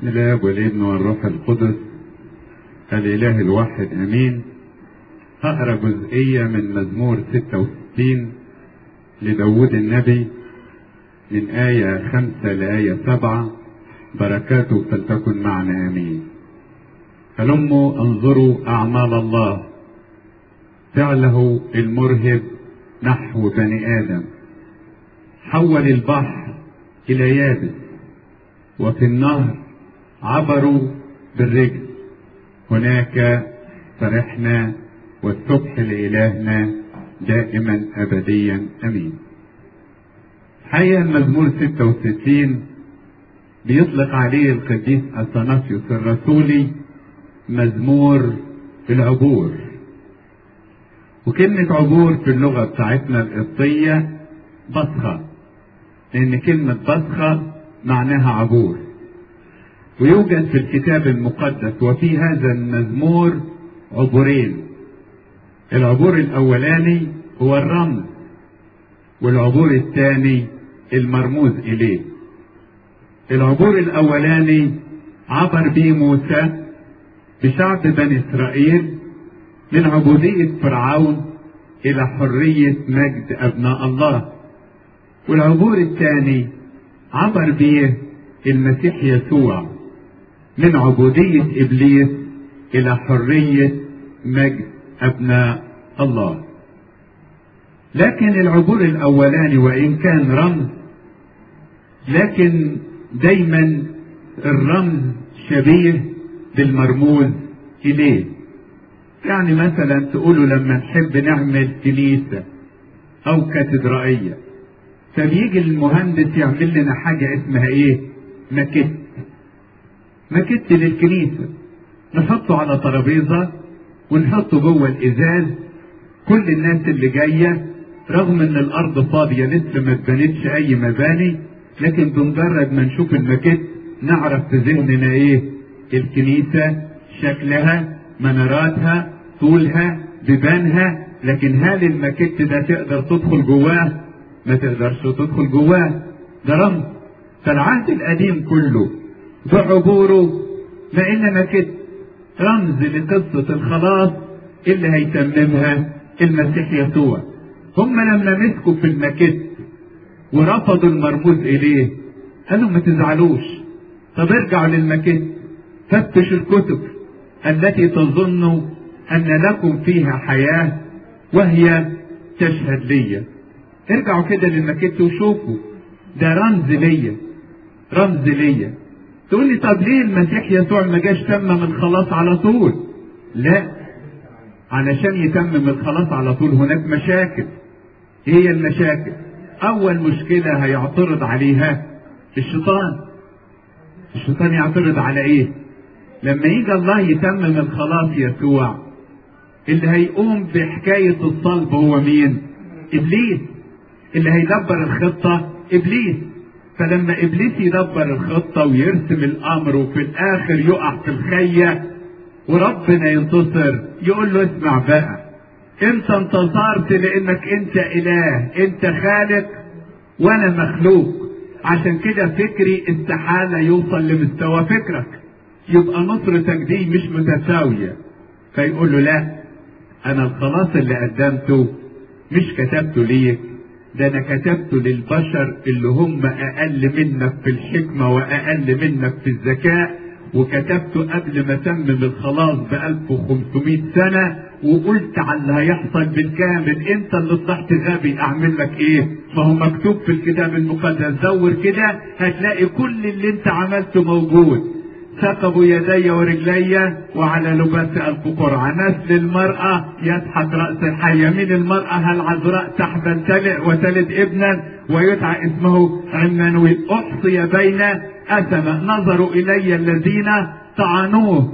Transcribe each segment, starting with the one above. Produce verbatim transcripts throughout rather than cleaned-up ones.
بسم الله والابن والروح القدس الإله الواحد أمين. هقرا جزئية من مزمور ستة وستين لداود النبي من آية خمسة لآية سبعة. بركاته فلتكن معنا آمين. هلموا انظروا أعمال الله، فعله المرهب نحو بني آدم. حول البحر إلى يابس، وفي النهر عبروا بالرجل. هناك فرحنا، والسبح لإلهنا دائما أبديا أمين. حقيقة المزمور ستة وستين بيطلق عليه القديس أثناسيوس الرسولي مزمور العبور. وكلمة عبور في اللغة بتاعتنا القبطية بصخة، لأن كلمة بصخة معناها عبور. ويوجد في الكتاب المقدس وفي هذا المزمور عبورين. العبور الأولاني هو الرمز، والعبور الثاني المرموز إليه. العبور الأولاني عبر به موسى بشعب بني إسرائيل من عبودية فرعون إلى حرية مجد أبناء الله. والعبور الثاني عبر به المسيح يسوع من عبودية إبليس إلى حرية مجد أبناء الله. لكن العبور الأولاني وإن كان رمز، لكن دايما الرمز شبيه بالمرموز إليه. يعني مثلا تقولوا لما نحب نعمل كنيسة أو كاتدرائية، فبيجي المهندس يعمل لنا حاجة اسمها إيه؟ ماكيت. ماكيت للكنيسة، نحطه على ترابيزة ونحطه جوه الإزاز. كل الناس اللي جاية رغم إن الأرض فاضية لسه ما اتبنتش أي مباني، لكن بمجرد ما نشوف الماكيت نعرف في ذهننا إيه؟ الكنيسة، شكلها، مناراتها، طولها، بيبانها. لكن هل الماكيت ده تقدر تدخل جواه؟ ما تقدرش تدخل جواه، ده رمز. فالعهد القديم كله بعبوره ما إلا ماكيت، رمز لقصة الخلاص اللي هيتممها المسيح يسوع. هم لما مسكوا في الماكيت ورفضوا المرموز إليه قالوا ما تزعلوش، طب ارجعوا للماكيت، فتشوا الكتب التي تظنوا أن لكم فيها حياة وهي تشهد لي. ارجعوا كده للماكيت وشوفوا، ده رمز ليا، رمز ليا. تقول لي طب ليه المسيح يسوع ما جاش تمم الخلاص على طول؟ لا، علشان يتمم الخلاص على طول هناك مشاكل. ايه هي المشاكل؟ اول مشكلة هيعترض عليها الشيطان. الشيطان يعترض على ايه؟ لما يجي الله يتمم الخلاص يسوع، اللي هيقوم بحكاية الصلب هو مين؟ ابليس. اللي هيدبر الخطة ابليس. فلما ابليس يدبر الخطة ويرسم الامر وفي الاخر يقع في الخية وربنا ينتصر، يقول له اسمع بقى، انت انتصرت لانك انت اله، انت خالق وانا مخلوق، عشان كده فكري استحالة يوصل لمستوى فكرك، يبقى نصرتك دي مش متساوية. فيقول له لا، انا الخلاص اللي قدمته مش كتبته ليك، ده انا كتبته للبشر اللي هم اقل منك في الحكمة واقل منك في الذكاء، وكتبته قبل ما تمم الخلاص ب ألف وخمسمائة سنة، وقلت على اللي هيحصل بالكامل. انت اللي طلعت غبي، اعمل لك ايه؟ فهو مكتوب في الكتاب المقدس، دور كده هتلاقي كل اللي انت عملته موجود. ثقبوا يدي ورجلي وعلى لباسي ألقوا قرعة. نسل المرأة يسحق رأس الحية. من المرأة العذراء تحبل تلد وتلد ابنا ويدعى اسمه عمانويل. أحصي بين أسمة، نظروا إلي الذين طعنوه.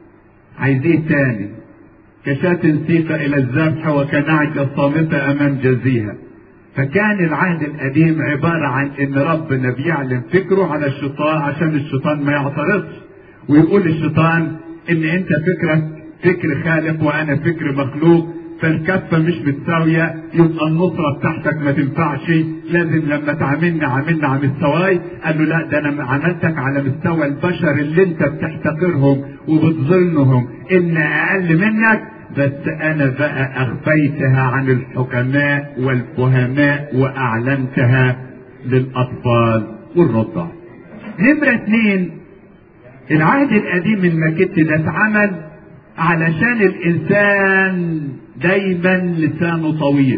عايزين تاني، كشاة سيق إلى الذبح وكنعجة صامتة أمام جزيها. فكان العهد القديم عبارة عن إن ربنا بيعلن فكره على الشيطان عشان الشيطان ما يعترضش، ويقول الشيطان إن أنت فكرك فكر خالق وأنا فكر مخلوق، فالكفة مش متساوية يبقى النصرة بتاعتك ما تنفعش، لازم لما تعاملنا عاملنا على مستواي. قال له لا، ده انا عملتك على مستوى البشر اللي انت بتحتقرهم وبتظنهم ان اقل منك، بس انا بقى اخفيتها عن الحكماء والفهماء واعلنتها للاطفال والرضع. نمرة اتنين، العهد القديم المكتي ده اتعمل علشان الانسان دايما لسانه طويل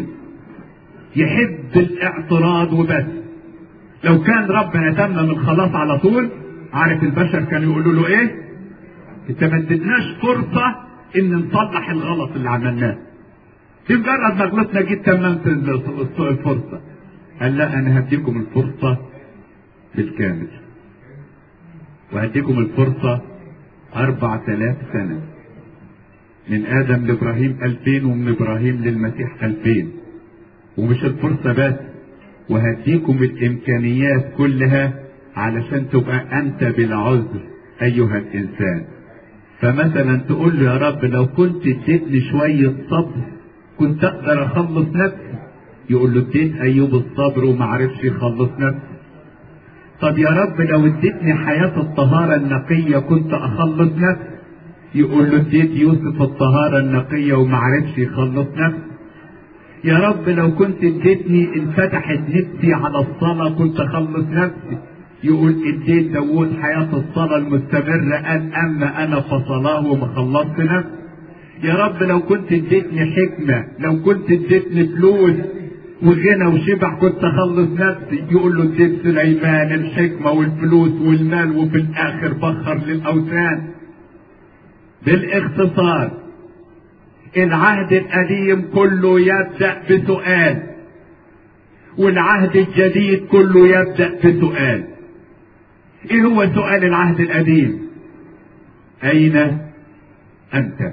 يحب الاعتراض وبس. لو كان ربنا تمم الخلاص على طول، عارف البشر كانوا يقولوا له ايه؟ انت ما اديتناش فرصه ان نصلح الغلط اللي عملناه، بمجرد ما غلطنا جيت تممت الفرصه. قال لا، انا هديكم الفرصه بالكامل، وهديكم الفرصه اربع تلاف سنه، من ادم لابراهيم الفين، ومن ابراهيم للمسيح الفين. ومش الفرصه بس، وهديكم الامكانيات كلها علشان تبقى انت بلا عذر ايها الانسان. فمثلا تقول له يا رب لو كنت اديتني شويه صبر كنت اقدر اخلص نفسي، يقول له اديت ايوب الصبر وما عرفش يخلص نفسه. طب يا رب لو اديتني حياه الطهاره النقيه كنت اخلص نفسي، يقول له اديت يوسف الطهاره النقيه وما عرفش يخلص نفسه. يا رب لو كنت اديتني انفتحت نفسي على الصلاه كنت اخلص نفسي، يقول اديت داوود حياه الصلاه المستمره، قال اما انا فصلاه وما خلصت نفسي. يا رب لو كنت اديتني حكمه، لو كنت اديتني فلوس وغنى وشبع كنت اخلص نفسي، يقول له اديت سليمان الحكمه والفلوس والمال وفي الاخر بخر للاوثان. بالاختصار العهد القديم كله يبدأ بسؤال، والعهد الجديد كله يبدأ بسؤال. ايه هو سؤال العهد القديم؟ اين انت؟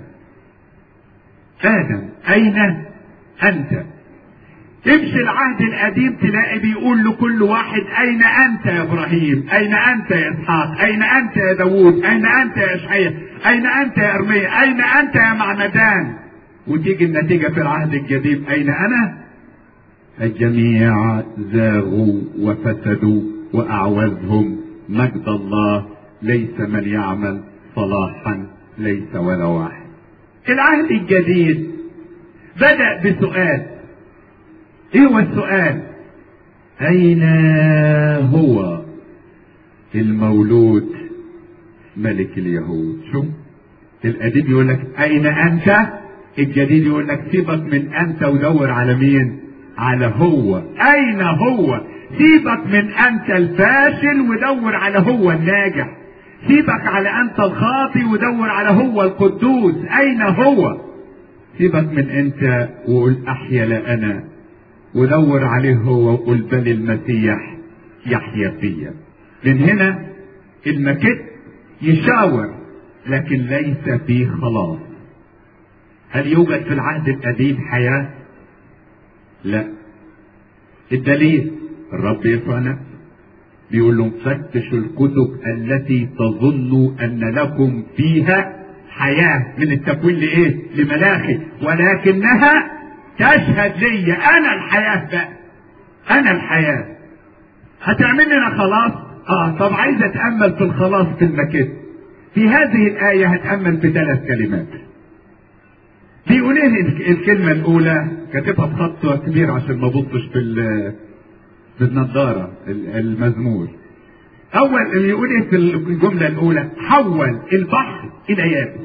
ادم اين انت؟ تمشي العهد القديم تلاقي بيقول لكل واحد اين انت يا ابراهيم، اين انت يا اسحاق، اين انت يا داوود، اين انت يا اشعياء، اين انت يا ارميا، اين انت يا معمدان. وتيجي النتيجة في العهد الجديد اين انا؟ الجميع زاغوا وفسدوا واعوزهم مجد الله، ليس من يعمل صلاحا ليس ولا واحد. العهد الجديد بدأ بسؤال. ايه هو السؤال؟ اين هو المولود ملك اليهود؟ شو القديم يقول لك اين انت، الجديد يقول لك سيبك من انت ودور على مين؟ على هو. اين هو؟ سيبك من انت الفاشل ودور على هو الناجح، سيبك على انت الخاطي ودور على هو القدوس. اين هو؟ سيبك من انت وقول احيا لا انا، ودور عليه هو وقول بل المسيح يحيا فيا. من هنا المكت يشاور لكن ليس فيه خلاص. هل يوجد في العهد القديم حياة؟ لا. الدليل الرب يسوع نفسه بيقول لهم فتشوا الكتب التي تظنوا ان لكم فيها حياة، من التكوين لايه؟ لملاخي، ولكنها تشهد لي انا الحياة بقى، انا الحياة. هتعمل لنا خلاص؟ اه. طب عايز اتأمل في الخلاص في المكت. في هذه الآية هتأمل في ثلاث كلمات. بيقول ايه الكلمة الأولى؟ كاتبها بخط كبير عشان ما ابصش في في النضارة المزمور. أول يقول ايه في الجملة الأولى؟ حول البحر إلى يابس.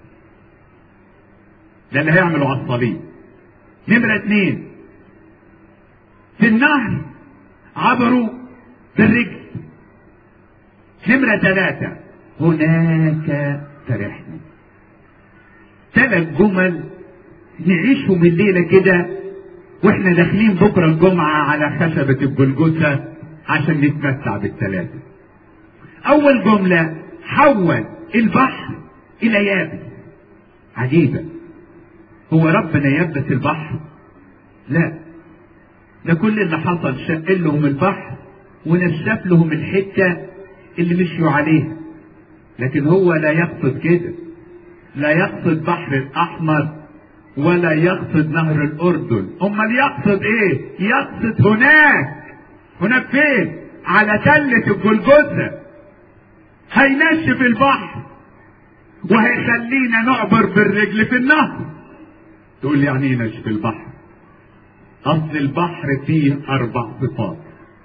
ده اللي هيعمله على الصليب. نمرة اثنين، في النهر عبروا بالرجل. نمرة ثلاثة، هناك فرحنا. ثلاث جمل نعيشهم الليلة كده واحنا داخلين بكرة الجمعة على خشبة الجلجثة عشان نتمتع بالثلاثة. أول جملة حول البحر إلى يابس. عجيبة، هو ربنا يبس البحر؟ لا، ده كل اللي حصل شق لهم البحر ونشف لهم الحتة اللي مشيوا عليها. لكن هو لا يقصد كده، لا يقصد بحر الأحمر ولا يقصد نهر الأردن. أمال يقصد إيه؟ يقصد هناك. هناك فين؟ على تلة الجلجثة. هينشف البحر وهيخلينا نعبر بالرجل في النهر. تقول لي يعني ايه نشف البحر؟ اصل البحر فيه اربع صفات.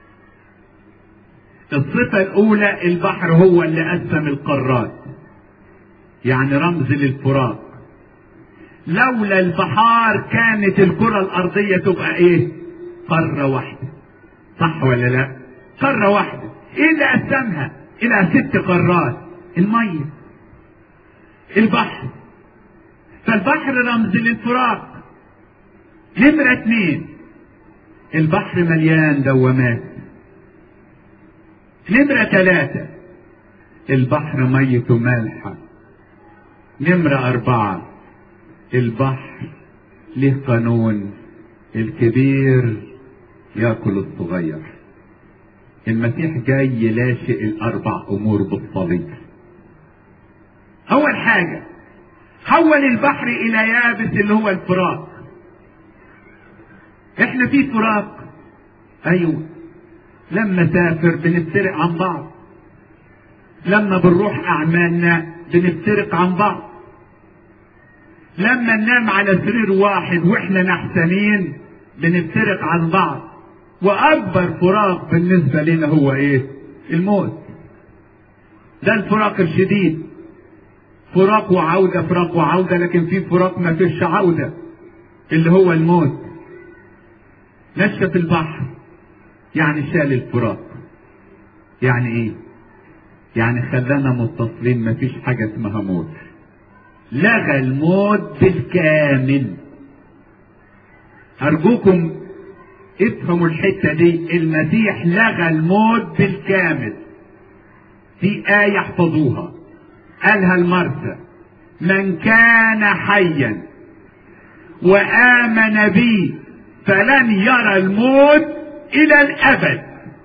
الصفة الاولى البحر هو اللي قسم القارات، يعني رمز للفراق. لولا البحار كانت الكرة الارضية تبقى ايه؟ قارة واحدة، صح ولا لا؟ قارة واحدة. ايه اللي قسمها الى ست قارات؟ المية، البحر. فالبحر رمز للفراق. نمرة اتنين البحر مليان دوامات. نمرة ثلاثة البحر ميته مالحة. نمرة أربعة البحر له قانون، الكبير ياكل الصغير. المسيح جاي يلاشئ الأربع أمور بالصليب. أول حاجة حول البحر إلى يابس اللي هو الفراق. احنا في فراق، ايوه. لما سافر بنفترق عن بعض، لما بنروح اعمالنا بنفترق عن بعض، لما ننام على سرير واحد واحنا نحسنين بنفترق عن بعض. واكبر فراق بالنسبة لنا هو ايه؟ الموت. ده الفراق الشديد. فراق وعودة، فراق وعودة، لكن في فراق ما فيش عودة اللي هو الموت. نشف البحر يعني شال الفراق. يعني ايه؟ يعني خلانا متصلين، ما فيش حاجة اسمها موت. لغى الموت بالكامل. ارجوكم افهموا الحتة دي. المسيح لغى الموت بالكامل. في آية احفظوها، قالها المرثى: من كان حيا وآمن بي فلن يرى الموت إلى الأبد.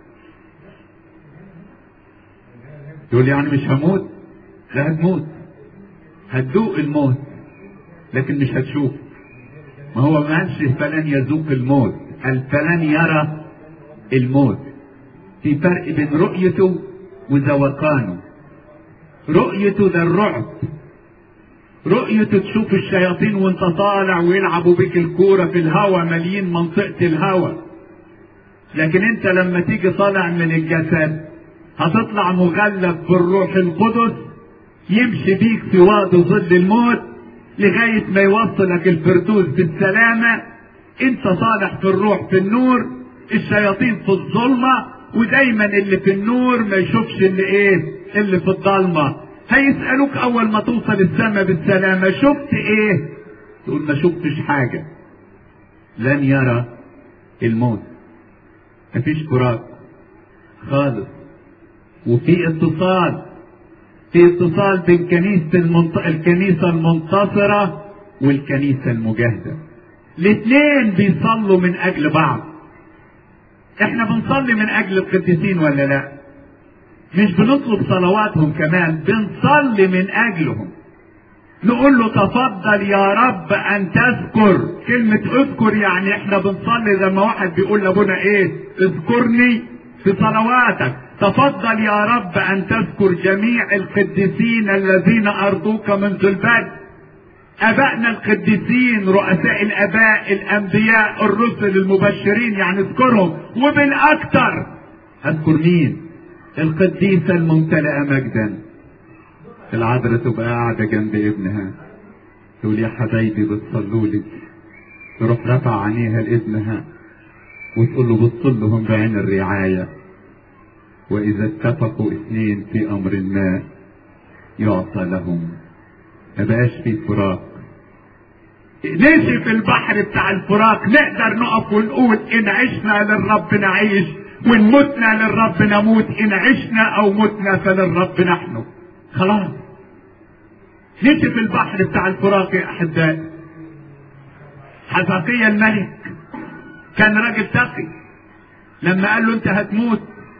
تقول يعني مش هموت؟ لا هتموت، هتذوق الموت لكن مش هتشوف. ما هو ما قالش فلن يذوق الموت، قال فلن يرى الموت. في فرق بين رؤيته وذوقانه. رؤيته ده الرعب. رؤيته تشوف الشياطين وانت طالع ويلعبوا بك الكورة في الهوا، مليين منطقة الهوا. لكن انت لما تيجي طالع من الجسد هتطلع مغلف بالروح القدس، يمشي بيك في وادي ظل الموت لغاية ما يوصلك الفردوس بالسلامة. انت طالع في الروح في النور، الشياطين في الظلمة، ودايما اللي في النور ما يشوفش اللي ايه؟ اللي في الضلمة. هيسألوك اول ما توصل السماء بالسلامة شفت ايه؟ تقول ما شفتش حاجة. لن يرى الموت. مفيش فراق خالص. وفي اتصال، في اتصال بين كنيسة المنط... الكنيسة المنتصرة والكنيسة المجاهدة. الاثنين بيصلوا من اجل بعض. احنا بنصلي من اجل القديسين ولا لا؟ مش بنطلب صلواتهم كمان، بنصلي من اجلهم. نقول له تفضل يا رب ان تذكر. كلمة اذكر يعني احنا بنصلي زي ما واحد بيقول لابونا ايه؟ اذكرني في صلواتك. تفضل يا رب ان تذكر جميع القديسين الذين ارضوك منذ البدء. ابائنا القديسين، رؤساء الاباء، الانبياء، الرسل، المبشرين، يعني اذكرهم. وبالاكثر اذكر مين؟ القديسة الممتلئة مجدا العذراء تبقى قاعدة جنب ابنها تقول يا حبايبي بتصلوا لي، تروح رفع عينيها لابنها وتقول له بص لهم بعين الرعاية. واذا اتفقوا اثنين في امر ما يعطى لهم. ما بقاش في فراق. نشف البحر بتاع الفراق. نقدر نقف ونقول ان عشنا للرب نعيش وان متنا للرب نموت. ان عشنا او متنا فللرب نحن. خلاص نشف البحر بتاع الفراق يا احبائي. حزقيا الملك كان راجل تقي. لما قال له انت هتموت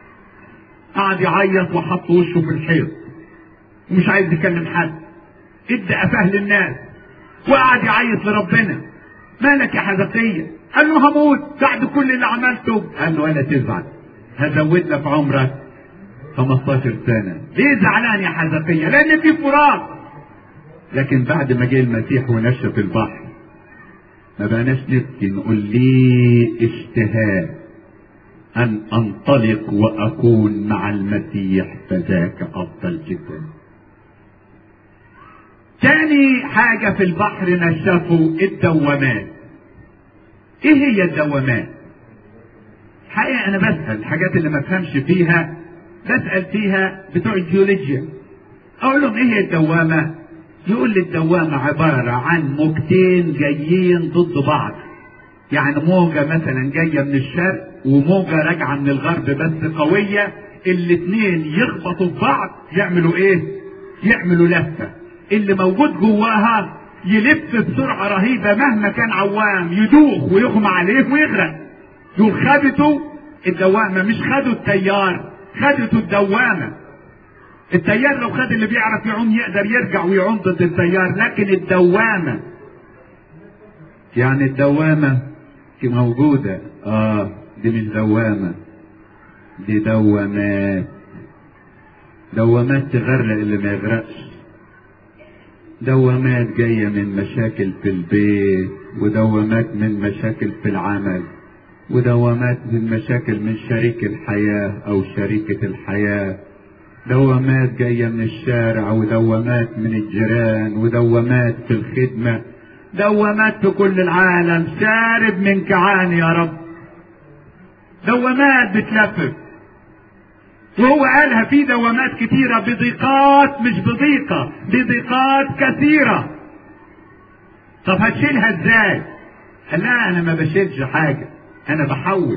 قعد يعيط وحط وشه في الحيط ومش عايز يكلم حد. ادى قفاه للناس وقعد يعيط لربنا. مالك يا حزقية؟ قال له هموت بعد كل اللي عملته. قال له ولا تزعل، هزود لك عمرك خمستاشر سنة. ليه زعلان يا حزقية؟ لان في فراق. لكن بعد ما جه المسيح ونشف البحر ما بقناش نبكي، نقول لي اشتهاء ان انطلق واكون مع المسيح فذاك افضل جدا. تاني حاجة في البحر نشفوا الدوامات. ايه هي الدوامات؟ حقيقة انا بسأل الحاجات اللي ما فهمش فيها، بسأل فيها بتوع الجيولوجيا، اقول لهم ايه هي الدوامة؟ يقول لي الدوامة عبارة عن موجتين جايين ضد بعض. يعني موجة مثلا جاية من الشرق وموجة راجعة من الغرب بس قوية، الاتنين يخبطوا في بعض يعملوا ايه؟ يعملوا لفة. اللي موجود جواها يلف بسرعة رهيبة، مهما كان عوام يدوخ ويغمى عليه ويغرق. دول خدتوا الدوامة، مش خدوا التيار، خدتوا الدوامة. التيار لو خد اللي بيعرف يعوم يقدر يرجع ويعوم ضد التيار، لكن الدوامة يعني الدوامة موجودة. اه دي مش دوامة، دي دوامات. دوامات تغرق اللي ما يغرقش. دوامات جاية من مشاكل في البيت، ودوامات من مشاكل في العمل، ودوامات من مشاكل من شريك الحياة او شريكة الحياة. دوامات جاية من الشارع، ودوامات من الجيران، ودوامات في الخدمة، دوامات في كل العالم. شارب من كعان يا رب. دوامات بتلفف. وهو قالها في دوامات كتيرة بضيقات، مش بضيقة، بضيقات كثيرة. طب هتشيلها ازاي؟ قال لا انا ما بشيلش حاجة، انا بحول.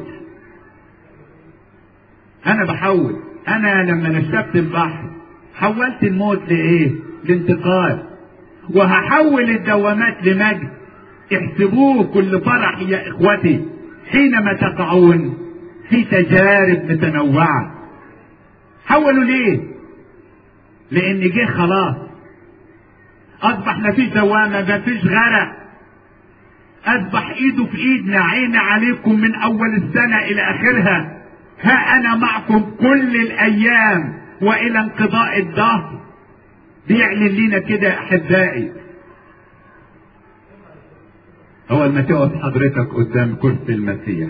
انا بحول. انا لما نشفت البحر حولت الموت لايه؟ لانتقال. وهحول الدوامات لمجد. احسبوه كل فرح يا اخوتي حينما تقعون في تجارب متنوعة. حولوا ليه؟ لان جه خلاص، اصبح مفيش دوامة، مفيش غرق، اصبح ايده في ايدنا، عيني عليكم من اول السنة الى اخرها. ها انا معكم كل الايام والى انقضاء الدهر. بيعلن لينا كده يا احبائي. اول ما تقف حضرتك قدام كرسي المسيح،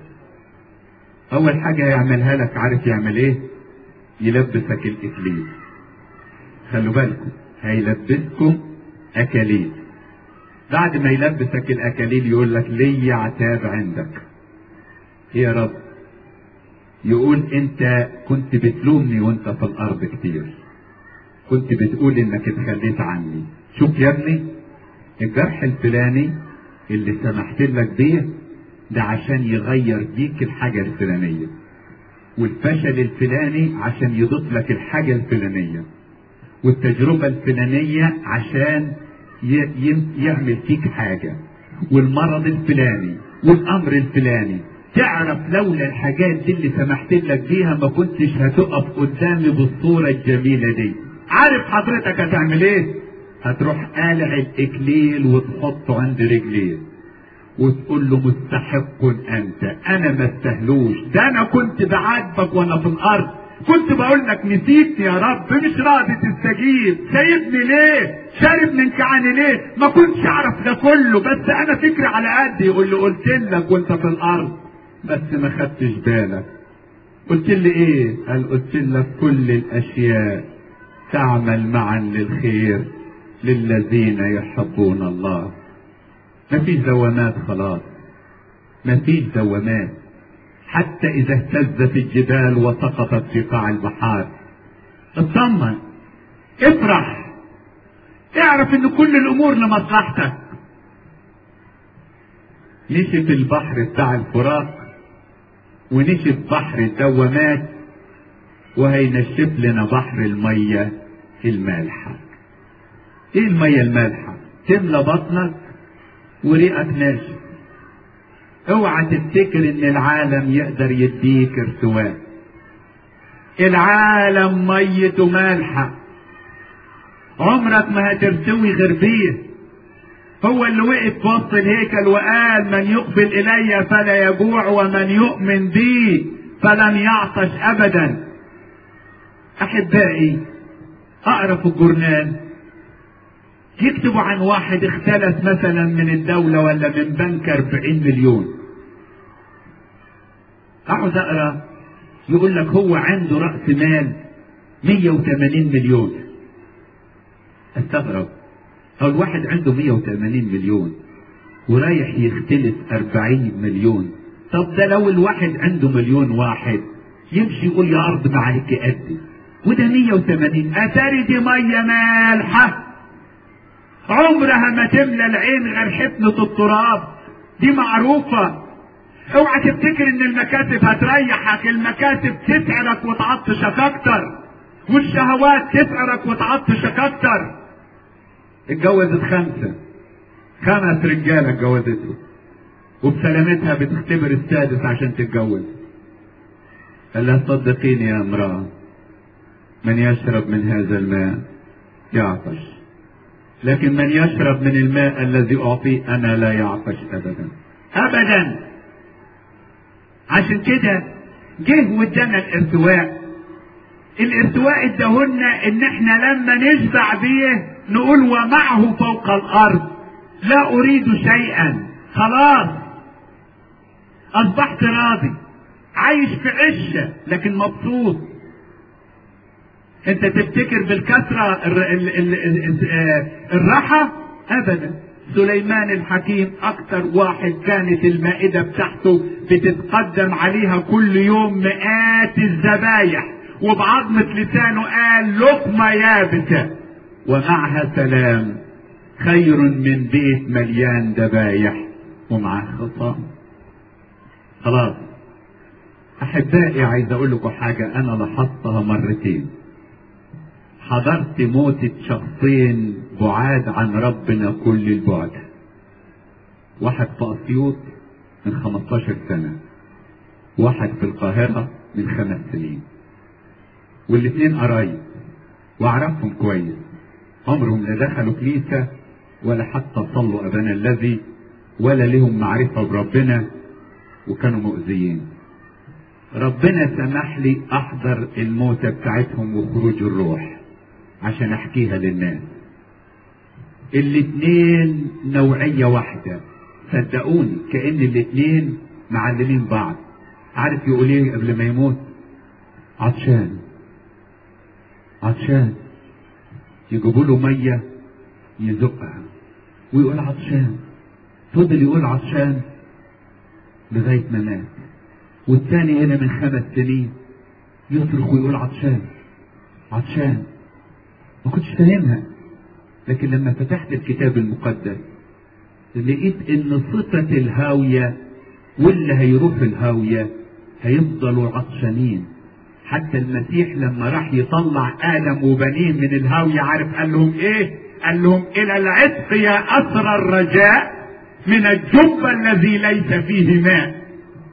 اول حاجة يعملها لك عارف يعمل ايه؟ يلبسك الاكليل. خلوا بالكم، هيلبسكم اكاليل. بعد ما يلبسك الاكاليل يقول لك لي عتاب عندك. يا رب، يقول انت كنت بتلومني وانت في الارض كتير، كنت بتقول انك اتخليت عني. شوف يا ابني، الجرح الفلاني اللي سمحت لك بيه ده عشان يغير بيك الحاجة الفلانية، والفشل الفلاني عشان يضيف لك الحاجة الفلانية، والتجربة الفلانية عشان يعمل فيك حاجة، والمرض الفلاني والامر الفلاني. تعرف لولا الحاجات دي اللي سمحت لك بيها ما كنتش هتقف قدامي بالصورة الجميلة دي. عارف حضرتك هتعمل ايه؟ هتروح قالع الاكليل وتحطه عند رجليه وتقول له مستحق انت، انا ما استهلوش، ده انا كنت بعاتبك وانا في الارض، كنت بقول لك نسيت يا رب، مش راضي تستجيب، سايبني ليه؟ شارب من كعاني ليه؟ ما كنتش اعرف ده كله، بس انا فكري على قد. يقول له قلت لك وانت في الارض بس ما خدتش بالك. قلت لي ايه؟ قال قلت لك كل الاشياء تعمل معا للخير للذين يحبون الله. مفيش دوامات خلاص، مفيش دوامات. حتى اذا اهتزت الجبال وسقطت في قاع البحار اطمن، افرح، اعرف ان كل الامور لمصلحتك. نشف البحر بتاع الفراق ونشف بحر الدوامات، وهينشف لنا بحر المية المالحة. ايه المية المالحة؟ تملى بطنك وريقك ناشف. اوعى تفتكر ان العالم يقدر يديك ارتواء. العالم ميته مالحة، عمرك ما هترتوي غير بيه. هو اللي وقف في وسط الهيكل وقال من يقبل الي فلا يجوع ومن يؤمن بي فلن يعطش ابدا. احبائي اقرا في الجورنال يكتبوا عن واحد اختلس مثلا من الدولة ولا من بنك أربعين مليون. اقعد اقرا يقول لك هو عنده رأس مال مية وثمانين مليون. استغرب، هو الواحد عنده مية وثمانين مليون ورايح يختلس أربعين مليون. طب ده لو الواحد عنده مليون واحد يمشي يقول يا ارض ما عليك قدي، وده مية وثمانين. اتاري دي ميه مالحه عمرها ما تملى العين غير حفنة التراب، دي معروفة. اوعى تفتكر ان المكاسب هتريحك، المكاسب تسعرك وتعطشك اكتر، والشهوات تسعرك وتعطشك اكتر. اتجوزت خمسة، خمس رجالة اتجوزته وبسلامتها بتختبر السادس عشان تتجوز. قال لها صدقيني يا امرأة من يشرب من هذا الماء يعطش، لكن من يشرب من الماء الذي اعطيه انا لا يعطش ابدا ابدا. عشان كده جه وادانا الارتواء. الارتواء اداهولنا ان احنا لما نشبع بيه نقول ومعه فوق الارض لا اريد شيئا. خلاص اصبحت راضي، عايش في عشه لكن مبسوط. انت تفتكر بالكثرة الراحة؟ ابدا. سليمان الحكيم اكتر واحد كانت المائدة بتاعته بتتقدم عليها كل يوم مئات الذبايح، وبعظمة لسانه قال لقمة يابسة ومعها سلام خير من بيت مليان ذبايح ومعاه خصام. خلاص احبائي عايز اقول لكم حاجة انا لاحظتها مرتين. حضرت موتة شخصين بعاد عن ربنا كل البعد. واحد في اسيوط من خمستاشر سنة، واحد في القاهرة من خمس سنين، والاثنين قرايب واعرفهم كويس. عمرهم لا دخلوا كنيسة ولا حتى صلوا ابانا الذي ولا لهم معرفة بربنا، وكانوا مؤذيين. ربنا سمح لي احضر الموتة بتاعتهم وخروج الروح عشان احكيها للناس. الاتنين نوعية واحدة، صدقوني كأن الاتنين معلمين بعض. عارف يقول ايه قبل ما يموت؟ عطشان عطشان. يجيبوا له مية يزقها ويقول عطشان، فضل يقول عطشان لغاية ما مات. والثاني هنا من خمس سنين يصرخ ويقول عطشان عطشان. ما كنتش فاهمها، لكن لما فتحت الكتاب المقدس لقيت ان صفة الهاوية واللي هيروح الهاوية هيفضلوا عطشانين. حتى المسيح لما راح يطلع آدم وبنيه من الهاوية عارف قال لهم ايه؟ قال لهم الى العتق يا اسر الرجاء من الجب الذي ليس فيه ماء.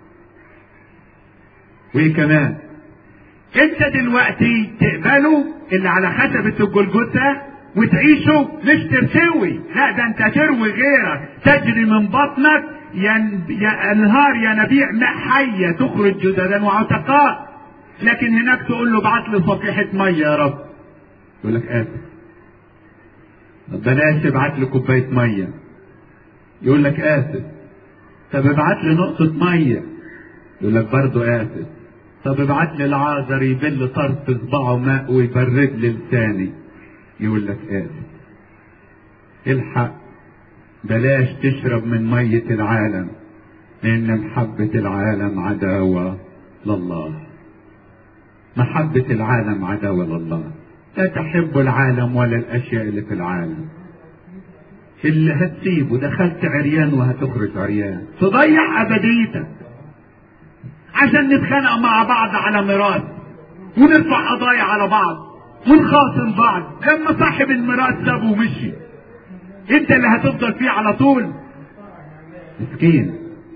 وايه كمان؟ انت دلوقتي تقبلوا اللي على خشبة الجلجثة وتعيشوا مش ترتوي، لا ده انت تروي غيرك، تجري من بطنك ين... يا انهار ينابيع ماء حية تخرج جددا وعتقاء. لكن هناك تقول له ابعت لي صفيحة مية يا رب، يقول لك اسف. طب بلاش ابعت لي كوباية مية، يقول لك اسف. طب ابعت لي نقطة مية، يقول لك برضه اسف. طب ابعت لي العازر يبل طرف صباعه ماء ويبرد لي لساني، يقول لك اسف. الحق بلاش تشرب من مية العالم، لان محبة العالم عداوة لله. محبة العالم عداوة لله. لا تحب العالم ولا الاشياء اللي في العالم. اللي هتسيبه دخلت عريان وهتخرج عريان، تضيع ابديتك عشان نتخانق مع بعض على ميراث ونرفع قضايا على بعض ونخاصم بعض. لما صاحب الميراث سابه ومشي انت اللي هتفضل فيه على طول. مسكين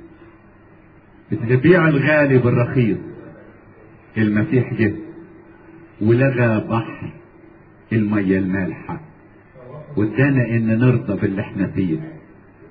بتبيع الغالي بالرخيص. المسيح جه ولغى بحر المية المالحة وادانا ان نرضى باللي احنا فيه.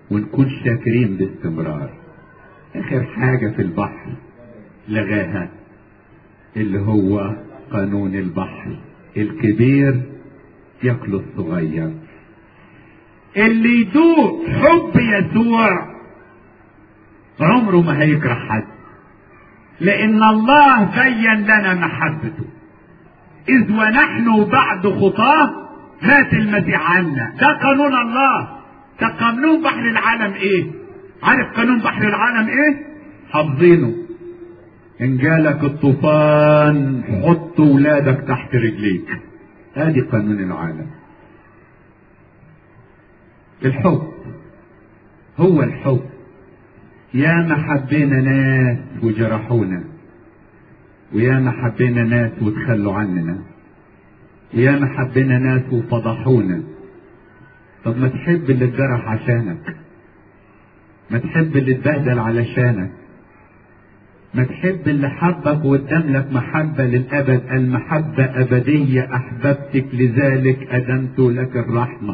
ونكون شاكرين باستمرار. اخر حاجة في البحر لغاها اللي هو قانون البحر، الكبير ياكل الصغير. اللي يدوق حب يسوع عمره ما هيكره حد، لان الله بين لنا محبته اذ ونحن بعد خطاه مات المسيح عنا. ده قانون الله. ده قانون بحر العالم ايه؟ عارف قانون بحر العالم ايه؟ حافظينه. ان جالك الطوفان حط ولادك تحت رجليك. ادي قانون العالم. الحب هو الحب. يا ما حبينا ناس وجرحونا، ويا ما حبينا ناس وتخلوا عننا، ويا ما حبينا ناس وفضحونا. طب ما تحب اللي اتجرح عشانك، ما تحب اللي اتبهدل علشانك، ما تحب اللي حبك وقدم لك محبة للأبد. المحبة أبدية، أحببتك لذلك أدمت لك الرحمة.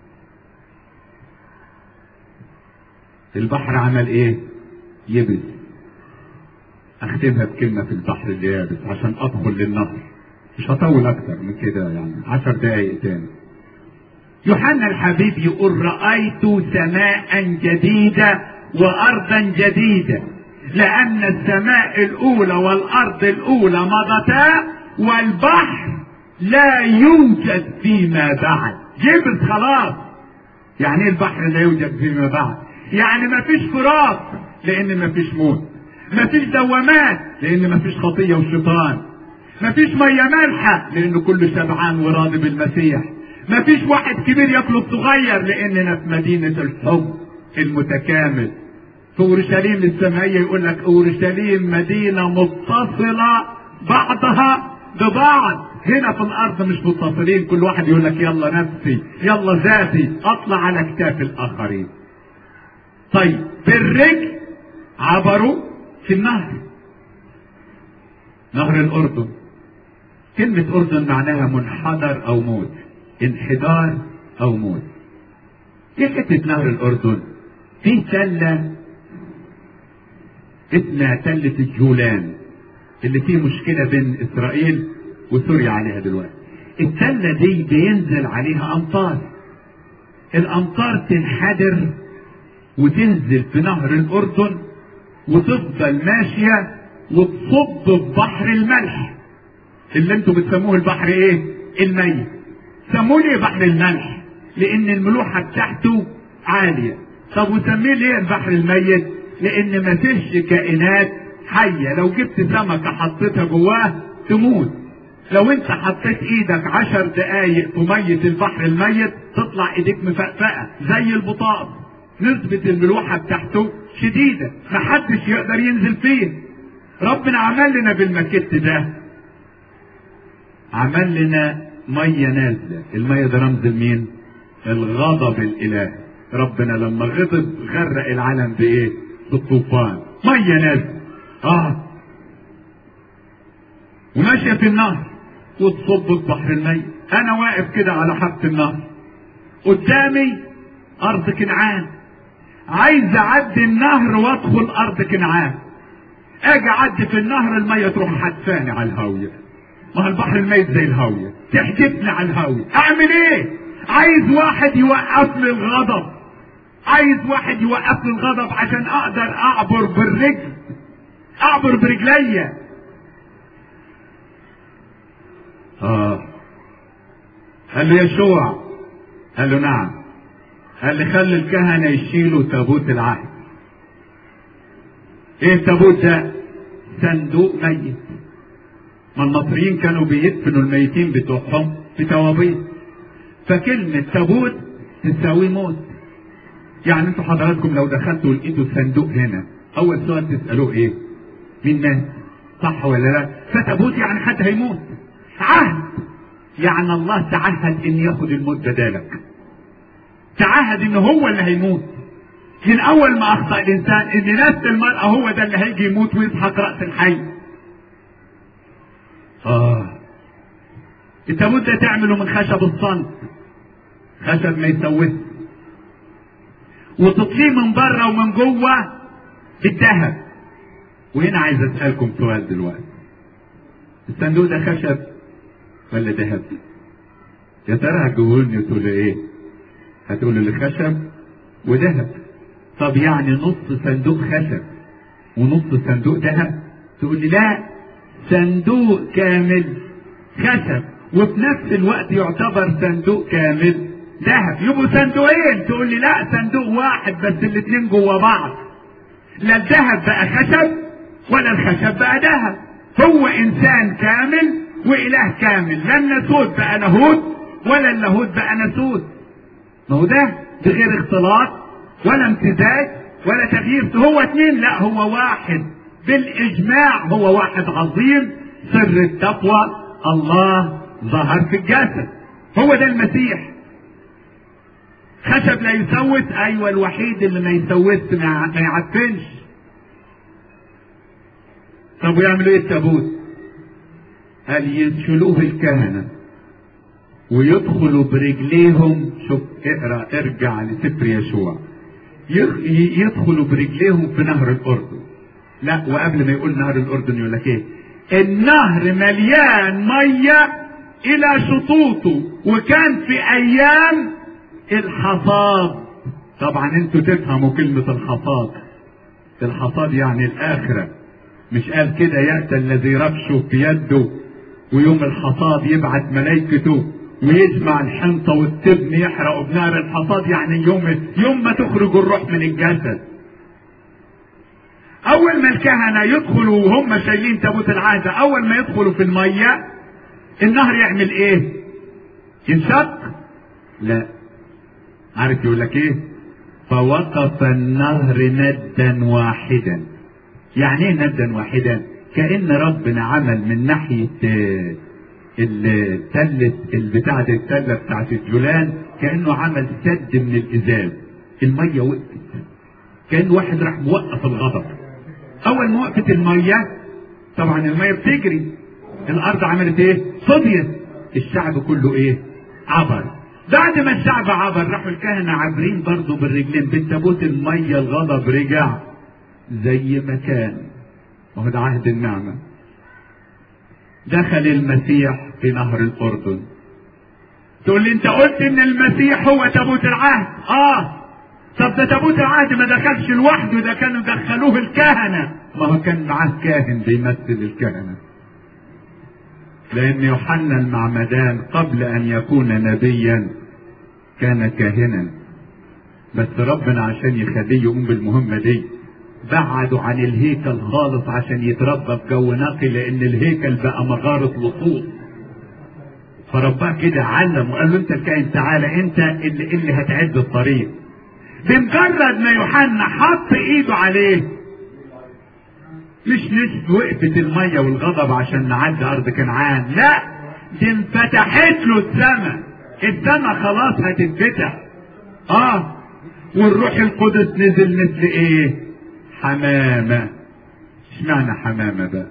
البحر عمل ايه؟ يبس. اختمها بكلمة في البحر اللي يابس عشان ادخل للنهر، مش هطول اكتر من كده، يعني عشر دقايق تاني. يوحنا الحبيب يقول رأيت سماء جديدة وارضا جديدة، لان السماء الاولى والارض الاولى مضتا والبحر لا يوجد فيما بعد. يبس خلاص. يعني ايه البحر لا يوجد فيما بعد؟ يعني ما فيش فراق لان ما فيش موت، ما فيش دوامات لان ما فيش خطيه وشيطان، ما فيش ميه مالحه لان كله شبعان وراضي بالمسيح، ما فيش واحد كبير ياكل الصغير لاننا في مدينه الحب المتكامل. في اورشليم السمائيه يقول لك اورشليم مدينه متصله بعضها ببعض. هنا في الارض مش متصلين، كل واحد يقول لك يلا نفسي يلا ذاتي، اطلع على كتاف الاخرين. طيب بالرجل عبروا في النهر، نهر الاردن. كلمة اردن معناها منحدر او موت، انحدار او موت. ايه حتة نهر الاردن؟ في تلة اسمها تلة الجولان اللي فيه مشكلة بين اسرائيل وسوريا عليها دلوقتي. التلة دي بينزل عليها امطار، الامطار تنحدر وتنزل في نهر الاردن وتفضل ماشيه وتصب في بحر الملح اللي انتوا بتسموه البحر ايه؟ الميت. سموه ليه بحر الملح؟ لان الملوحه بتاعته عاليه. طب وسميه ليه البحر الميت؟ لان ما فيش كائنات حيه، لو جبت سمكه حطيتها جواه تموت. لو انت حطيت ايدك عشر دقايق في ميه البحر الميت تطلع ايديك مفقفقه زي البطاط. نسبة الملوحة بتاعته شديدة، محدش يقدر ينزل فيه. ربنا عمل لنا بالمكت ده، عمل لنا مية نازلة. المية ده رمز لمين؟ الغضب الإلهي. ربنا لما غضب غرق العالم بإيه؟ بالطوفان. مية نازلة اه وماشية في النهر وتصب في بحر الميت. أنا واقف كده على حافة النهر، قدامي أرض كنعان، عايز اعدي النهر وادخل ارض كنعان. اجي اعدي في النهر الميه تروح حدفاني على الهاويه. ما البحر الميت زي الهاويه، تحدفني على الهاويه. اعمل ايه؟ عايز واحد يوقف لي الغضب، عايز واحد يوقف لي الغضب عشان اقدر اعبر بالرجل، اعبر برجليا. اه قال له يشوع، قال له نعم. قال لي خلي الكهنة يشيلوا تابوت العهد. ايه التابوت ده؟ صندوق ميت. ما المصريين كانوا بيدفنوا الميتين بتوعهم في توابيت، فكلمة تابوت تساوي موت. يعني انتوا حضراتكم لو دخلتوا لقيتوا الصندوق هنا، اول سؤال تسألوه ايه؟ مين مات؟ صح ولا لا؟ فتابوت يعني حد هيموت. عهد يعني الله تعهد ان ياخد الموت بدالك، تعهد ان هو اللي هيموت. من اول ما اخطأ الانسان ان نفس المرأة هو ده اللي هيجي يموت ويسحق رأس الحي. اه التابوت ده تعمله من خشب الصلب، خشب ما يسوس، وتطليه من بره ومن جوه بالذهب. وهنا عايز اسالكم سؤال دلوقتي، الصندوق ده خشب ولا ذهب؟ يا ترى هتجاوبوني وتقولوا ايه؟ هتقولوا لي خشب وذهب. طب يعني نص صندوق خشب ونص صندوق ذهب؟ تقول لي لا، صندوق كامل خشب وفي نفس الوقت يعتبر صندوق كامل ذهب، يبقوا صندوقين. تقول لي لا، صندوق واحد بس الاثنين جوا بعض، لا الذهب بقى خشب ولا الخشب بقى ذهب. هو انسان كامل واله كامل، لا الناسوت بقى لاهوت ولا اللاهوت بقى ناسوت. ما هو ده بغير اختلاط ولا امتزاج ولا تغيير، هو اتنين، لا هو واحد بالاجماع، هو واحد عظيم. سر التقوى الله ظهر في الجسد، هو ده المسيح. خشب لا يسوس، ايوه الوحيد اللي ما يسوس ما يعفنش. طب ويعملوا ايه التابوت؟ قال يشيلوه الكهنه ويدخلوا برجليهم، شوف اقرا ارجع لسفر يشوع، يدخلوا برجليهم في نهر الاردن. لا، وقبل ما يقول نهر الاردن يقول لك ايه؟ النهر مليان ميه الى شطوطه، وكان في ايام الحصاد. طبعا انتوا تفهموا كلمه الحصاد، الحصاد يعني الاخره. مش قال كده يأتي الذي ربشه في يده ويوم الحصاد يبعث ملائكته ويجمع الحنطة والتبن يحرقوا بنار الحصاد؟ يعني يوم يوم ما تخرج الروح من الجسد. اول ما الكهنة يدخلوا وهم شايلين تابوت العهد، اول ما يدخلوا في المية النهر يعمل ايه؟ ينشق؟ لا، عارف يقول لك ايه؟ فوقف النهر ندا واحدا. يعني ايه ندا واحدا؟ كأن ربنا عمل من ناحية التلة البتاعة التلة بتاعت الجولان، كأنه عمل سد من الإزاز، المية وقفت، كأن واحد راح موقف الغضب. أول ما وقفت المية طبعا المية بتجري، الأرض عملت إيه؟ فضيت، الشعب كله إيه؟ عبر. بعد ما الشعب عبر راحوا الكهنة عابرين برضه بالرجلين بالتابوت، المية الغضب رجع زي ما كان. وهو ده عهد النعمة. دخل المسيح في نهر الأردن. تقول لي انت قلت ان المسيح هو تابوت العهد. اه، طب ده تابوت العهد ما دخلش لوحده، ده كانوا دخلوه الكهنة. ما هو كان معاه كاهن بيمثل الكهنة، لأن يوحنا المعمدان قبل أن يكون نبيا كان كاهنا، بس ربنا عشان يخليه يقوم بالمهمة دي بعدوا عن الهيكل خالص عشان يتربى في جو نقي، لأن الهيكل بقى مغارة لصوص. فرباه كده علم وقال له انت الكائن، تعالى انت اللي, اللي هتعد الطريق. بمجرد ما يوحنا حط ايده عليه مش نسب وقفت الميه والغضب عشان نعدي ارض كنعان، لا دي انفتحت له السماء، السماء خلاص هتتفتح. اه، والروح القدس نزل مثل ايه؟ حمامه. اشمعنى حمامه بقى؟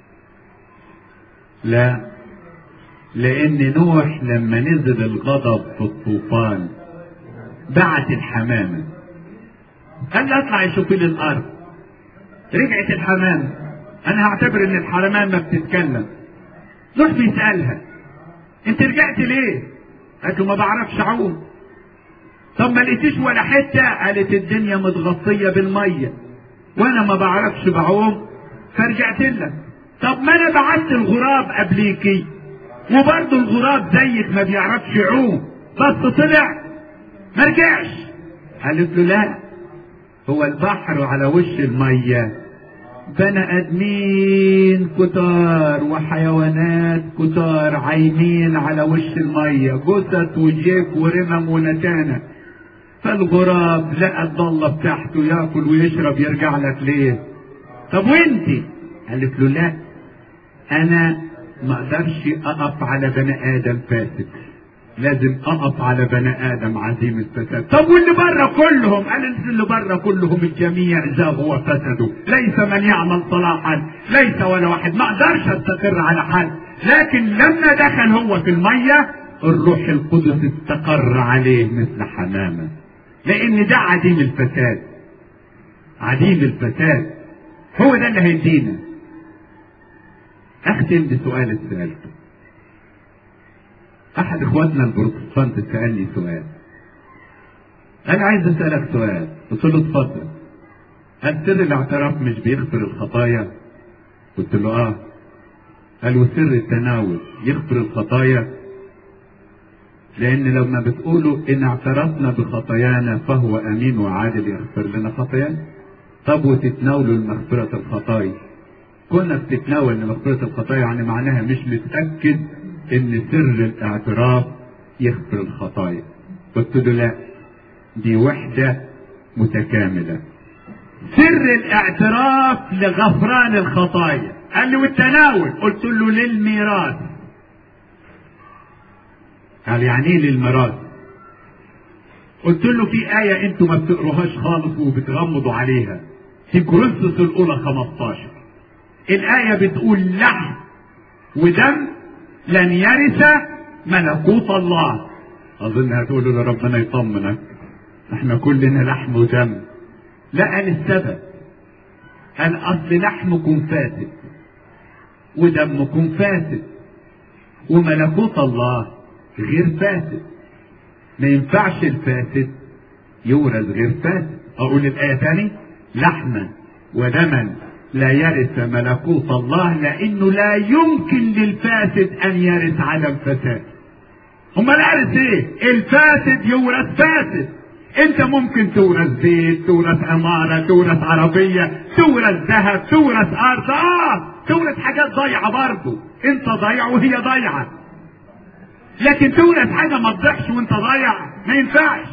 لا، لان نوح لما نزل الغضب في الطوفان بعت الحمامه، قال له اطلع يشوف لي الارض. رجعت الحمامه، انا هعتبر ان الحمامه بتتكلم. نوح بيسالها انت رجعت ليه؟ قالت له ما بعرفش اعوم. طب ما لقيتيش ولا حته؟ قالت الدنيا متغطيه بالميه وانا ما بعرفش بعوم فرجعت لك. طب ما انا بعت الغراب قبليكي وبرضه الغراب زيك ما بيعرفش يعوم بس طلع ما رجعش. قالت له لا، هو البحر على وش الميه بني ادمين كتار وحيوانات كتار عايمين على وش الميه، جثث وجيف ورمم ونتانه. فالغراب لقى الضله بتاعته ياكل ويشرب يرجع لك ليه؟ طب وانتي؟ قالت له لا، انا ما اقدرش اقف على بني ادم فاسد، لازم اقف على بني ادم عظيم الفساد. طب واللي بره كلهم؟ قال اللي بره كلهم الجميع زاغوا وفسدوا، ليس من يعمل صلاحا ليس ولا واحد. ما اقدرش استقر على حال، لكن لما دخل هو في الميه الروح القدس استقر عليه مثل حمامه. لان ده عديم الفساد. عديم الفساد هو ده اللي هيدينا. اختم بسؤال سألته. احد اخواتنا البروتستانت سألني سؤال، انا عايز اسألك سؤال. قلت له اتفضل. قال سر الاعتراف مش بيغفر الخطايا؟ قلت له اه. قال وسر التناول يغفر الخطايا؟ لان لما بتقولوا ان اعترفنا بخطايانا فهو امين وعادل يغفر لنا خطايانا. طب وتتناولوا لمغفرة الخطايا؟ كنا بتتناول لمغفرة الخطايا يعني معناها مش متأكد ان سر الاعتراف يغفر الخطايا. قلت له لا، دي وحدة متكاملة. سر الاعتراف لغفران الخطايا. قال لي والتناول؟ قلت له للميراث. قال يعني ايه للميراث؟ قلت له في آية انتوا ما بتقروهاش خالص وبتغمضوا عليها في كورنثوس الأولى خمستاشر. الآية بتقول لحم ودم لن يرث ملكوت الله. أظن هتقولوا له ربنا يطمنك، احنا كلنا لحم ودم. لا، قال السبب. قال أصل لحمكم فاسد ودمكم فاسد وملكوت الله غير فاسد. ما ينفعش الفاسد يورث غير فاسد. اقول الايه تاني، لحما ودما لا يرث ملكوت الله، لانه لا يمكن للفاسد ان يرث عدم فساد. امال يرث ايه؟ الفاسد يورث فاسد. انت ممكن تورث بيت، تورث عماره، تورث عربيه، تورث ذهب، تورث ارض، اه تورث حاجات ضايعه برضه. انت ضايع وهي ضايعه. لكن تورث حاجه ما تضيعش وانت ضايع ما ينفعش.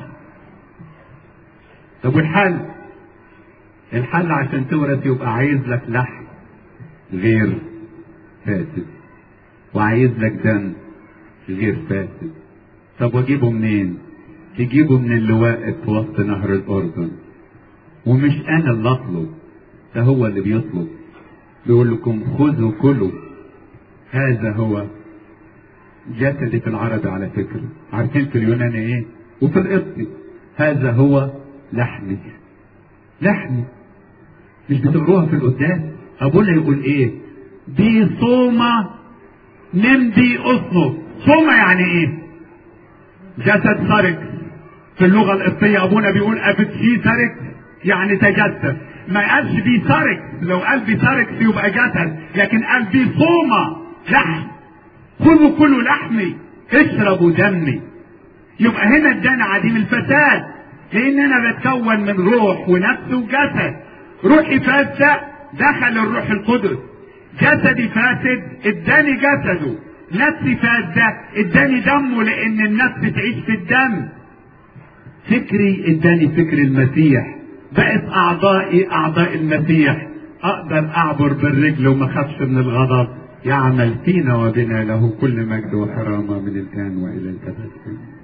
طب والحل؟ الحل عشان تورث يبقى عايز لك لحم غير فاسد وعايز لك دم غير فاسد. طب واجيبه منين؟ تجيبه من اللي واقف في وسط نهر الاردن. ومش انا اللي اطلب، ده هو اللي بيطلب. بيقول لكم خذوا كلوا، هذا هو جسدي. في العربي على فكره، عارفين في اليوناني ايه وفي القبطي؟ هذا هو لحمي. لحمي مش بتقروها في القداس؟ ابونا يقول ايه؟ دي صومة نمدي اصنف. صومة يعني ايه؟ جسد سرق. في اللغة القبطية ابونا بيقول ابتشي سرق يعني تجسد. ما قالش بي سرق، لو قال بي سرق يبقى جسد، لكن قال بي صومة لحم. خذوا كلوا لحمي اشربوا دمي. يبقى هنا ادانا عديم الفساد، لان انا بتكون من روح ونفس وجسد. روحي فاسدة دخل الروح القدس، جسدي فاسد اداني جسده، نفسي فاسدة اداني دمه لان النفس تعيش في الدم. فكري اداني فكر المسيح، بقت اعضائي اعضاء المسيح. اقدر اعبر بالرجل وما خافش من الغضب. يعمل فينا وبنا له كل مجد وحرامة من الآن وإلى الأبد.